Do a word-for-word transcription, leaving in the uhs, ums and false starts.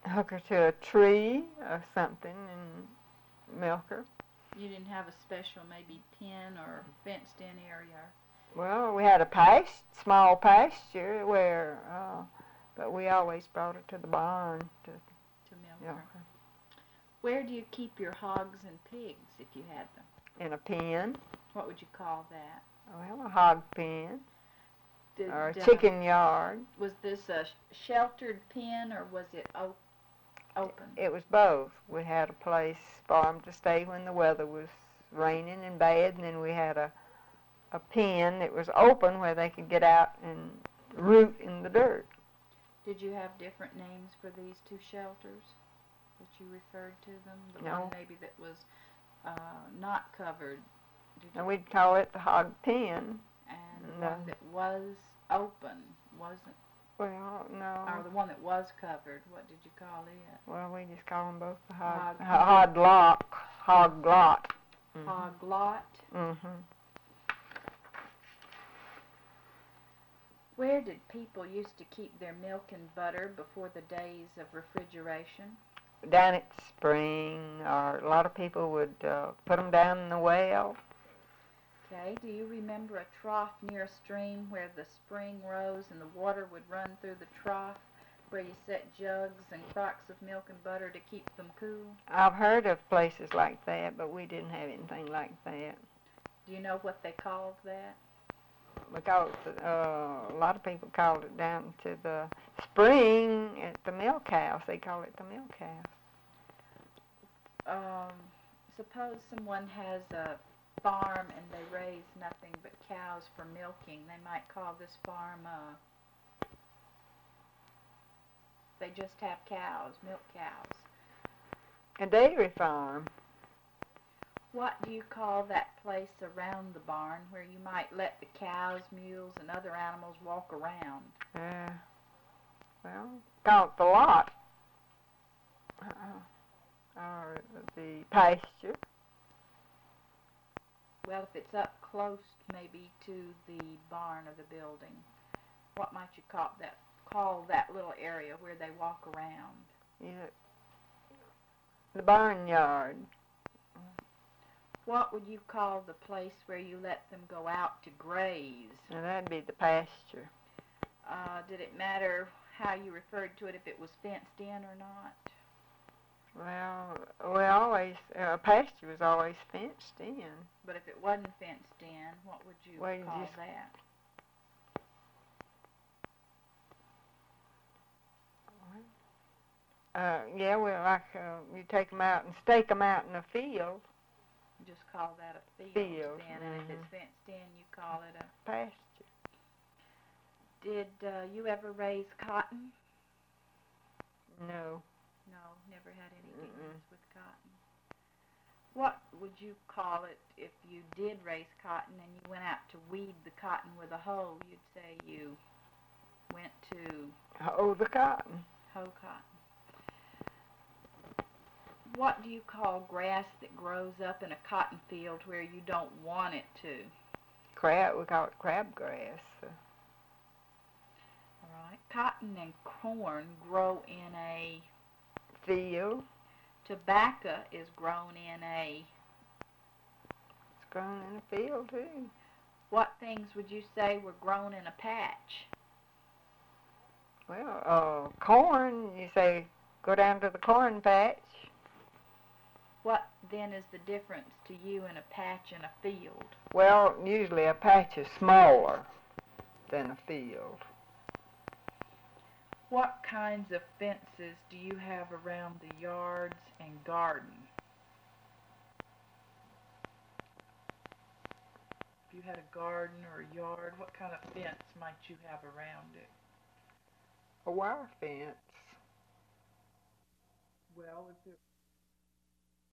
hook her to a tree or something and milk her. You didn't have a special maybe pen or fenced-in area? Well, we had a past, small pasture where, uh, but we always brought her to the barn to, to milk milk her. her. Where do you keep your hogs and pigs if you had them? In a pen. What would you call that? Well, a hog pen. Did, Or a uh, chicken yard. Was this a sheltered pen or was it op open? It was both. We had a place for them to stay when the weather was raining and bad, and then we had a, a pen that was open where they could get out and root in the dirt. Did you have different names for these two shelters that you referred to them? The No. one maybe that was uh, not covered. Did And we'd call it the hog pen. And the No. one that was open wasn't, Well, no. or the one that was covered, what did you call it? Well, we just call them both the hog, Hog- hog lock, hog lot. Mm-hmm. Hog lot. Mm-hmm. Where did people used to keep their milk and butter before the days of refrigeration? Down at the spring, or a lot of people would uh, put them down in the well. Okay, do you remember a trough near a stream where the spring rose and the water would run through the trough, where you set jugs and crocks of milk and butter to keep them cool? I've heard of places like that, but we didn't have anything like that. Do you know what they called that? Because uh, a lot of people called it down to the spring at the milk house. They call it the milk house. Um, suppose someone has a farm and they raise nothing but cows for milking. They might call this farm, uh, they just have cows, milk cows. A dairy farm. What do you call that place around the barn where you might let the cows, mules, and other animals walk around? Uh, well, call it the lot. Uh, or the pasture. Well, if it's up close maybe to the barn or the building, what might you call that, call that little area where they walk around? Yeah, the barnyard. What would you call the place where you let them go out to graze? Now that'd be the pasture. Uh, did it matter how you referred to it, if it was fenced in or not? Well, we always, uh, pasture was always fenced in. But if it wasn't fenced in, what would you Well, you call just- that? Uh, yeah, well, like uh, you take them out and stake them out in a field. Just call that a field, Field, then, and if mhm. it's fenced in, you call it a... Pasture. Did uh, you ever raise cotton? No. No, never had any Mm-mm. dealings with cotton. What would you call it if you did raise cotton and you went out to weed the cotton with a hoe? You'd say you went to Oh, the cotton. hoe cotton. What do you call grass that grows up in a cotton field where you don't want it to? Crab, we call it crabgrass. Uh, All right. Cotton and corn grow in a... field. Tobacco is grown in a... It's grown in a field, too. What things would you say were grown in a patch? Well, uh, corn, you say, go down to the corn patch. What then is the difference to you in a patch and a field? Well, usually a patch is smaller than a field. What kinds of fences do you have around the yards and garden? If you had a garden or a yard, what kind of fence might you have around it? A wire fence. Well, is there